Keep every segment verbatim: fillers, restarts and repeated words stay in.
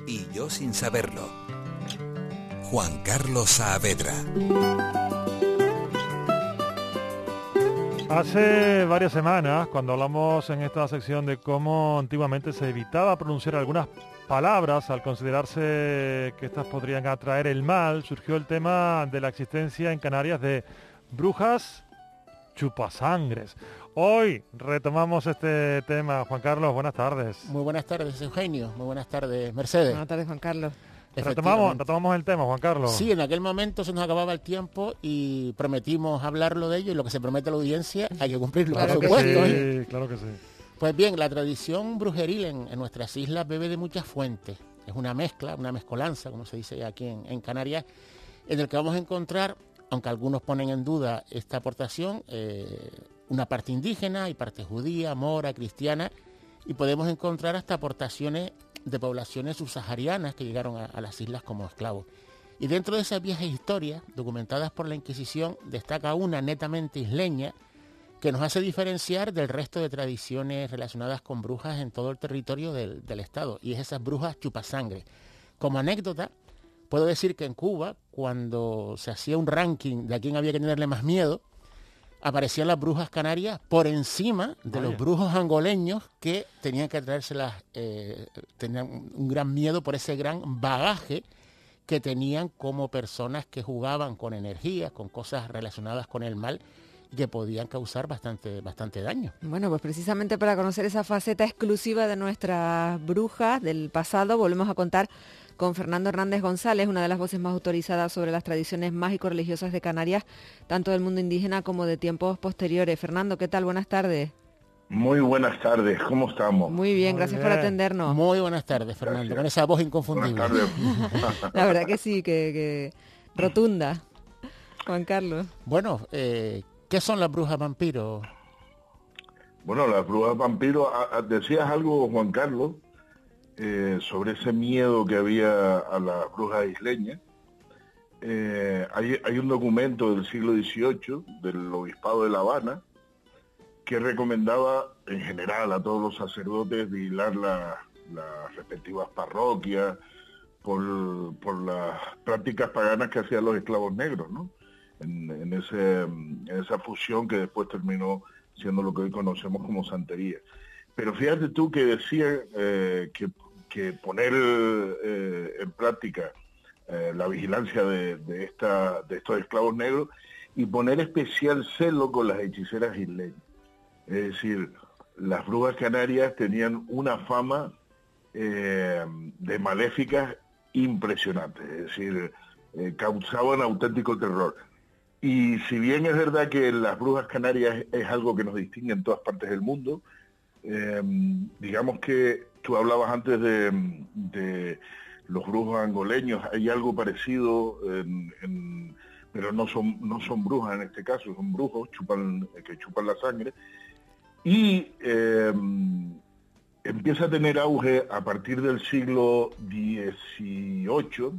y yo sin saberlo. Juan Carlos Saavedra. Hace varias semanas, cuando hablamos en esta sección de cómo antiguamente se evitaba pronunciar algunas palabras al considerarse que estas podrían atraer el mal, surgió el tema de la existencia en Canarias de brujas chupasangres. Hoy retomamos este tema. Juan Carlos, buenas tardes. Muy buenas tardes, Eugenio. Muy buenas tardes, Mercedes. Buenas tardes, Juan Carlos. Retomamos, retomamos el tema, Juan Carlos. Sí, en aquel momento se nos acababa el tiempo y prometimos hablarlo de ello, y lo que se promete a la audiencia hay que cumplirlo, claro por que supuesto. Sí, ¿eh? claro que sí. Pues bien, la tradición brujeril en, en nuestras islas bebe de muchas fuentes. Es una mezcla, una mezcolanza, como se dice aquí en, en Canarias, en el que vamos a encontrar, aunque algunos ponen en duda esta aportación, eh, una parte indígena y parte judía, mora, cristiana, y podemos encontrar hasta aportaciones de poblaciones subsaharianas que llegaron a, a las islas como esclavos. Y dentro de esas viejas historias, documentadas por la Inquisición, destaca una netamente isleña que nos hace diferenciar del resto de tradiciones relacionadas con brujas en todo el territorio del, del estado, y es esas brujas chupasangre. Como anécdota, puedo decir que en Cuba, cuando se hacía un ranking de a quién había que tenerle más miedo, aparecían las brujas canarias por encima de Vaya. los brujos angoleños, que tenían que traérselas, eh, tenían un gran miedo por ese gran bagaje que tenían como personas que jugaban con energías, con cosas relacionadas con el mal, y que podían causar bastante, bastante daño. Bueno, pues precisamente para conocer esa faceta exclusiva de nuestras brujas del pasado, volvemos a contar con Fernando Hernández González, una de las voces más autorizadas sobre las tradiciones mágico-religiosas de Canarias, tanto del mundo indígena como de tiempos posteriores. Fernando, ¿qué tal? Buenas tardes. Muy buenas tardes, ¿cómo estamos? Muy bien, Muy gracias bien. por atendernos. Muy buenas tardes, Fernando, Gracias. con esa voz inconfundible. Buenas tardes. La verdad que sí, que, que rotunda. Juan Carlos. Bueno, eh, ¿qué son las brujas vampiros? Bueno, las brujas vampiros, a- a- decías algo, Juan Carlos, eh, sobre ese miedo que había a las brujas isleñas. Eh, hay, hay un documento del siglo dieciocho del Obispado de La Habana que recomendaba en general a todos los sacerdotes vigilar la- las respectivas parroquias por, por las prácticas paganas que hacían los esclavos negros, ¿no? En, en, ese, en esa fusión que después terminó siendo lo que hoy conocemos como santería. Pero fíjate tú que decía eh, que, que poner eh, en práctica eh, la vigilancia de, de, esta, de estos esclavos negros y poner especial celo con las hechiceras isleñas. Es decir, las brujas canarias tenían una fama eh, de maléficas impresionante, es decir, eh, causaban auténtico terror. Y si bien es verdad que las brujas canarias es algo que nos distingue en todas partes del mundo, eh, digamos que tú hablabas antes de, de los brujos angoleños, hay algo parecido, en, en, pero no son, no son brujas en este caso, son brujos chupan, que chupan la sangre, y eh, empieza a tener auge a partir del siglo dieciocho,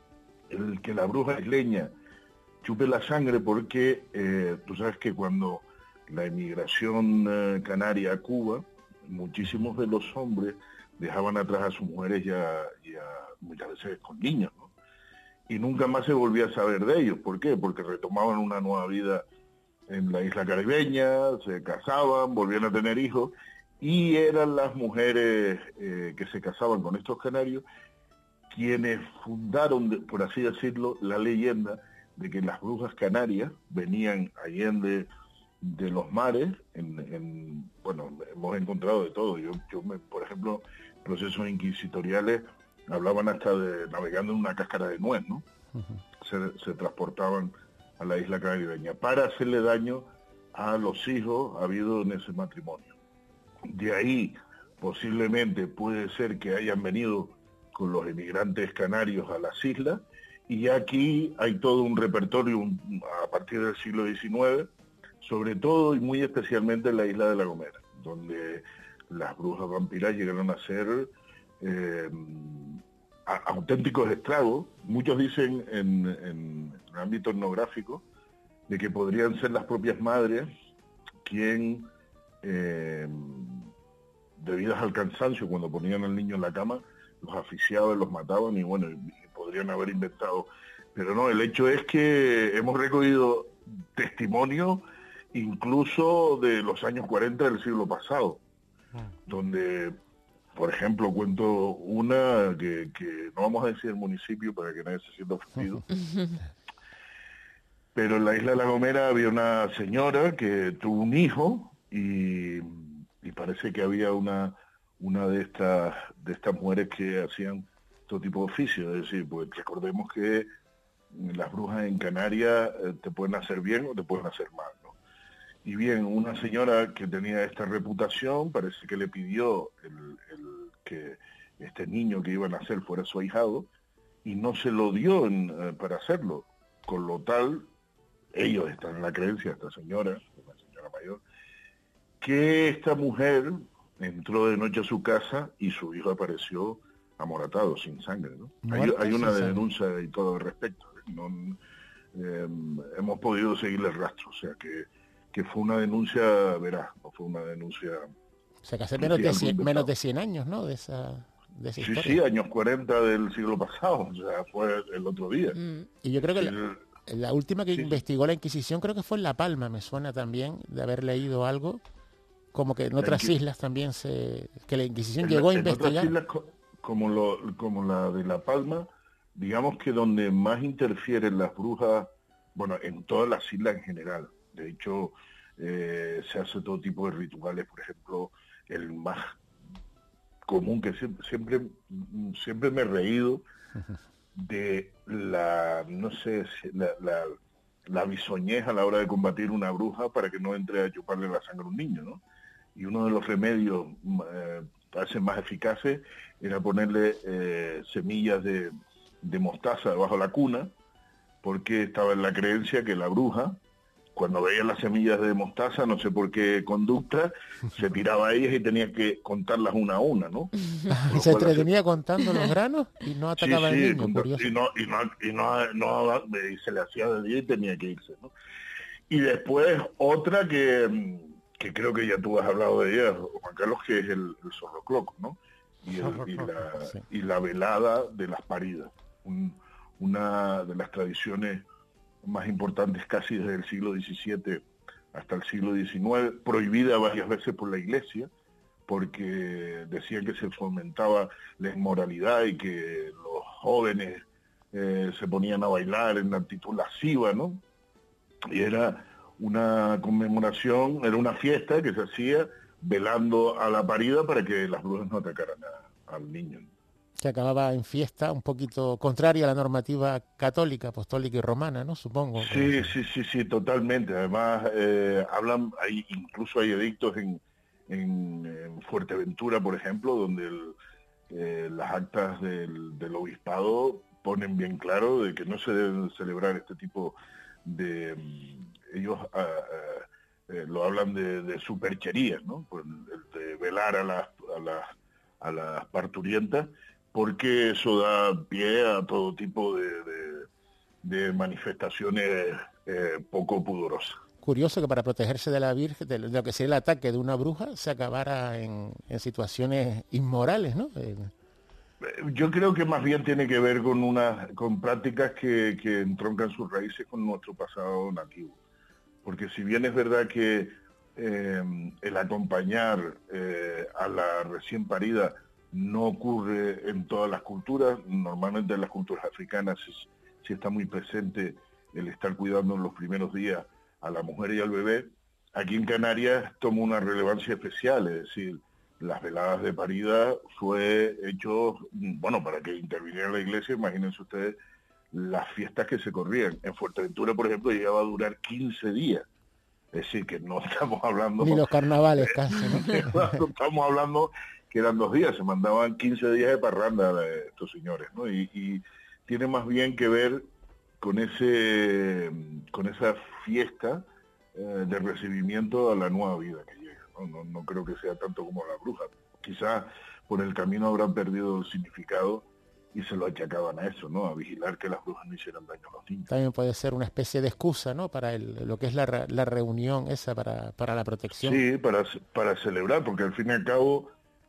el que la bruja isleña chupe la sangre, porque eh, tú sabes que cuando la emigración eh, canaria a Cuba, muchísimos de los hombres dejaban atrás a sus mujeres y, a, y a, muchas veces con niños, ¿no? Y nunca más se volvía a saber de ellos. ¿Por qué? Porque retomaban una nueva vida en la isla caribeña, se casaban, volvían a tener hijos, y eran las mujeres eh, que se casaban con estos canarios quienes fundaron, por así decirlo, la leyenda de que las brujas canarias venían allende de los mares, en, en, bueno, hemos encontrado de todo. Yo, yo me, por ejemplo, procesos inquisitoriales hablaban hasta de navegando en una cáscara de nuez, ¿no? Uh-huh. Se, se transportaban a la isla caribeña para hacerle daño a los hijos habidos en ese matrimonio. De ahí, posiblemente, puede ser que hayan venido con los emigrantes canarios a las islas, y aquí hay todo un repertorio un, a partir del siglo diecinueve, sobre todo y muy especialmente en la isla de La Gomera, donde las brujas vampiras llegaron a ser eh, a, auténticos estragos. Muchos dicen en, en el ámbito etnográfico de que podrían ser las propias madres quien, eh, debidas al cansancio cuando ponían al niño en la cama, los asfixiaban, los mataban y bueno, y, y podrían haber inventado. Pero no, el hecho es que hemos recogido testimonio incluso de los años cuarenta del siglo pasado, donde, por ejemplo, cuento una que, que no vamos a decir el municipio para que nadie se sienta ofendido, pero en la isla de La Gomera había una señora que tuvo un hijo y, y parece que había una una de estas de estas mujeres que hacían todo tipo de oficios, es decir, pues recordemos que las brujas en Canarias eh, te pueden hacer bien o te pueden hacer mal, ¿no? Y bien, una señora que tenía esta reputación parece que le pidió el, el, que este niño que iba a nacer fuera su ahijado y no se lo dio en, eh, para hacerlo. Con lo tal, ellos están en la creencia, esta señora, una señora mayor, que esta mujer entró de noche a su casa y su hijo apareció amoratado, sin sangre, ¿no? Hay, hay una denuncia y todo al respecto. No, eh, hemos podido seguirle el rastro, o sea que que fue una denuncia veraz, no fue una denuncia... O sea, que hace menos de, cien, menos de cien años, ¿no? De esa, de esa sí, historia. Sí, años cuarenta del siglo pasado, o sea, fue el otro día. Mm. Y yo creo que la, la última que sí. investigó la Inquisición creo que fue en La Palma, me suena también, de haber leído algo, como que en otras islas también se... que la Inquisición en llegó la, a investigar. En otras islas, como, lo, como la de La Palma, digamos que donde más interfieren las brujas, bueno, en todas las islas en general, de hecho... Eh, se hace todo tipo de rituales, por ejemplo, el más común que siempre siempre, siempre me he reído de la, no sé, la, la, la bisoñez a la hora de combatir una bruja para que no entre a chuparle la sangre a un niño, ¿no? Y uno de los remedios eh, parece más eficaces era ponerle eh, semillas de, de mostaza debajo de la cuna, porque estaba en la creencia que la bruja, cuando veía las semillas de mostaza, no sé por qué conducta, se tiraba a ellas y tenía que contarlas una a una, ¿no? Y se entretenía contando los granos y no atacaba sí, sí, al niño, curioso. Y, no, y, no, y, no, no, y se le hacía de día y tenía que irse, ¿no? Y después otra que, que creo que ya tú has hablado de ella, Juan Carlos, que es el, el zorrocloco, ¿no? Y, el, y, la, sí. y la velada de las paridas, un, una de las tradiciones más importantes casi desde el siglo diecisiete hasta el siglo diecinueve, prohibida varias veces por la Iglesia, porque decían que se fomentaba la inmoralidad y que los jóvenes eh, se ponían a bailar en actitud lasciva, ¿no? Y era una conmemoración, era una fiesta que se hacía velando a la parida para que las brujas no atacaran a, al niño. Que acababa en fiesta un poquito contraria a la normativa católica, apostólica y romana, ¿no? Supongo. Sí, sí, sí, sí, totalmente. Además, eh, hablan, hay, incluso hay edictos en, en, en Fuerteventura, por ejemplo, donde el, eh, las actas del, del obispado ponen bien claro de que no se deben celebrar este tipo de... Ellos ah, ah, eh, lo hablan de, de supercherías, ¿no? Pues, de velar a las, a las, a las parturientas, porque eso da pie a todo tipo de, de, de manifestaciones eh, poco pudorosas. Curioso que para protegerse de la Virgen, de lo que sería el ataque de una bruja, se acabara en, en situaciones inmorales, ¿no? Eh... Yo creo que más bien tiene que ver con una, con prácticas que, que entroncan sus raíces con nuestro pasado nativo. Porque si bien es verdad que eh, el acompañar eh, a la recién parida no ocurre en todas las culturas, normalmente en las culturas africanas sí, sí está muy presente el estar cuidando en los primeros días a la mujer y al bebé. Aquí en Canarias toma una relevancia especial, es decir, las veladas de parida fue hecho, bueno, para que interviniera la Iglesia, imagínense ustedes las fiestas que se corrían. En Fuerteventura, por ejemplo, llegaba a durar quince días. Es decir, que no estamos hablando... Ni los carnavales casi, ¿no? No estamos hablando que eran dos días, se mandaban quince días de parranda de estos señores, ¿no? Y, y tiene más bien que ver con ese con esa fiesta eh, de recibimiento a la nueva vida que llega, ¿no? No, no creo que sea tanto como la bruja. Quizás por el camino habrán perdido el significado y se lo achacaban a eso, ¿no? A vigilar que las brujas no hicieran daño a los niños. También puede ser una especie de excusa, ¿no? Para el, lo que es la, la reunión esa, para, para la protección. Sí, para, para celebrar, porque al fin y al cabo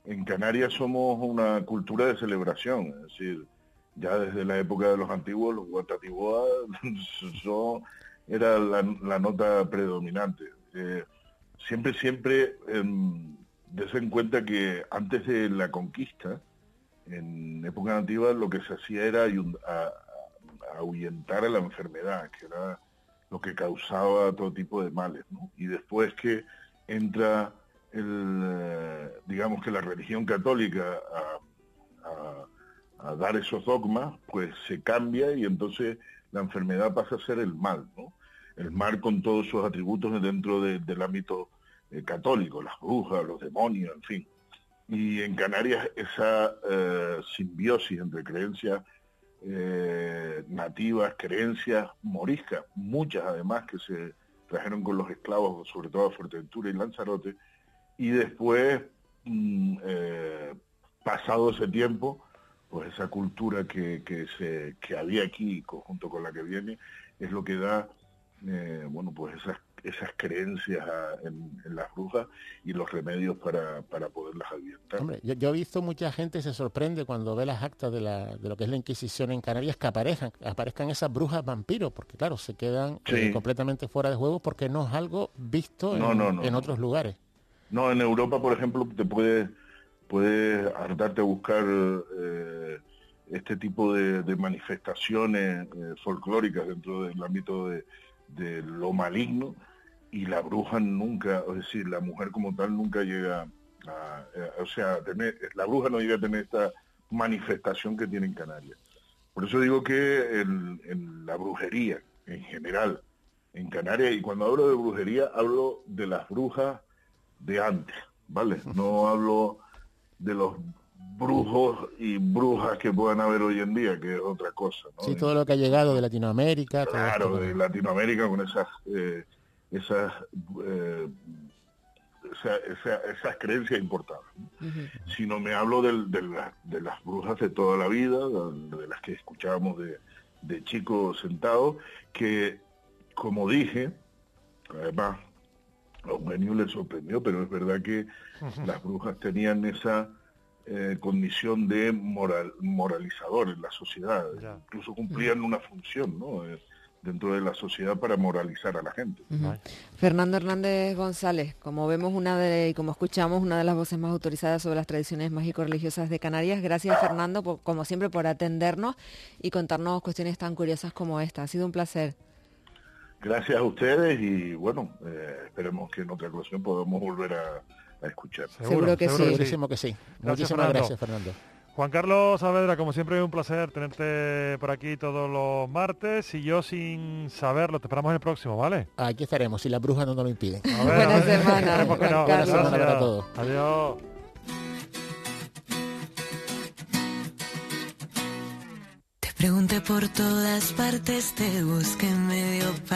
en Canarias somos una cultura de celebración, es decir, ya desde la época de los antiguos, los guatatiboa son, era la, la nota predominante. Eh, siempre, siempre, eh, des en cuenta que antes de la conquista, en época antigua, lo que se hacía era ayud- a, a ahuyentar a la enfermedad, que era lo que causaba todo tipo de males, ¿no? Y después que entra el, eh, digamos que la religión católica a, a, a dar esos dogmas, pues se cambia y entonces la enfermedad pasa a ser el mal, ¿no? El mal con todos sus atributos dentro de, del ámbito eh, católico, las brujas, los demonios, en fin. Y en Canarias esa eh, simbiosis entre creencias eh, nativas, creencias moriscas, muchas además que se trajeron con los esclavos, sobre todo a Fuerteventura y Lanzarote, y después, mm, eh, pasado ese tiempo, pues esa cultura que, que, se, que había aquí, junto con la que viene, es lo que da, eh, bueno, pues esas, esas creencias a, en, en las brujas y los remedios para, para poderlas ahuyentar. Hombre, yo, yo he visto mucha gente se sorprende cuando ve las actas de, la, de lo que es la Inquisición en Canarias, que aparezcan, aparezcan esas brujas vampiros, porque claro, se quedan Sí. eh, completamente fuera de juego porque no es algo visto No, en, no, no, en no. otros lugares. No, en Europa, por ejemplo, te puedes, puedes hartarte a buscar eh, este tipo de, de manifestaciones eh, folclóricas dentro del ámbito de, de lo maligno, y la bruja nunca, es decir, la mujer como tal nunca llega a, a- o sea, a tener, la bruja no llega a tener esta manifestación que tiene en Canarias. Por eso digo que en, en la brujería, en general, en Canarias, y cuando hablo de brujería, hablo de las brujas de antes, ¿vale? No hablo de los brujos y brujas que puedan haber hoy en día, que es otra cosa, ¿no? Sí, todo lo que ha llegado de Latinoamérica. Todo Claro, esto, de Latinoamérica con esas eh, esas eh, esa- esa- esas creencias importadas, ¿no? Ujú. Sino me hablo del- de, la- de las brujas de toda la vida, de, de las que escuchábamos de, de chicos sentados, que, como dije, además a Eugenio le sorprendió, pero es verdad que las brujas tenían esa eh, condición de moral, moralizador en la sociedad, Ya. incluso cumplían una función, ¿no? Eh, dentro de la sociedad para moralizar a la gente. Ujú. Vale. Fernando Hernández González, como vemos una de, y como escuchamos, una de las voces más autorizadas sobre las tradiciones mágico-religiosas de Canarias. Gracias, Fernando, por- como siempre, por atendernos y contarnos cuestiones tan curiosas como esta. Ha sido un placer. Gracias a ustedes y bueno, eh, esperemos que en otra ocasión podamos volver a, a escuchar. Seguro que sí. Segurísimo que sí. Muchísimas Fernando. gracias, Fernando. Juan Carlos Saavedra, como siempre es un placer tenerte por aquí todos los martes, y yo sin saberlo, te esperamos en el próximo, ¿vale? Aquí estaremos, si las brujas no nos lo impiden. A ver, Buena a ver, semana, esperemos que Juan no. Carlos. Buena semana para Gracias. todos. Adiós. Te pregunté por todas partes, te busqué en medio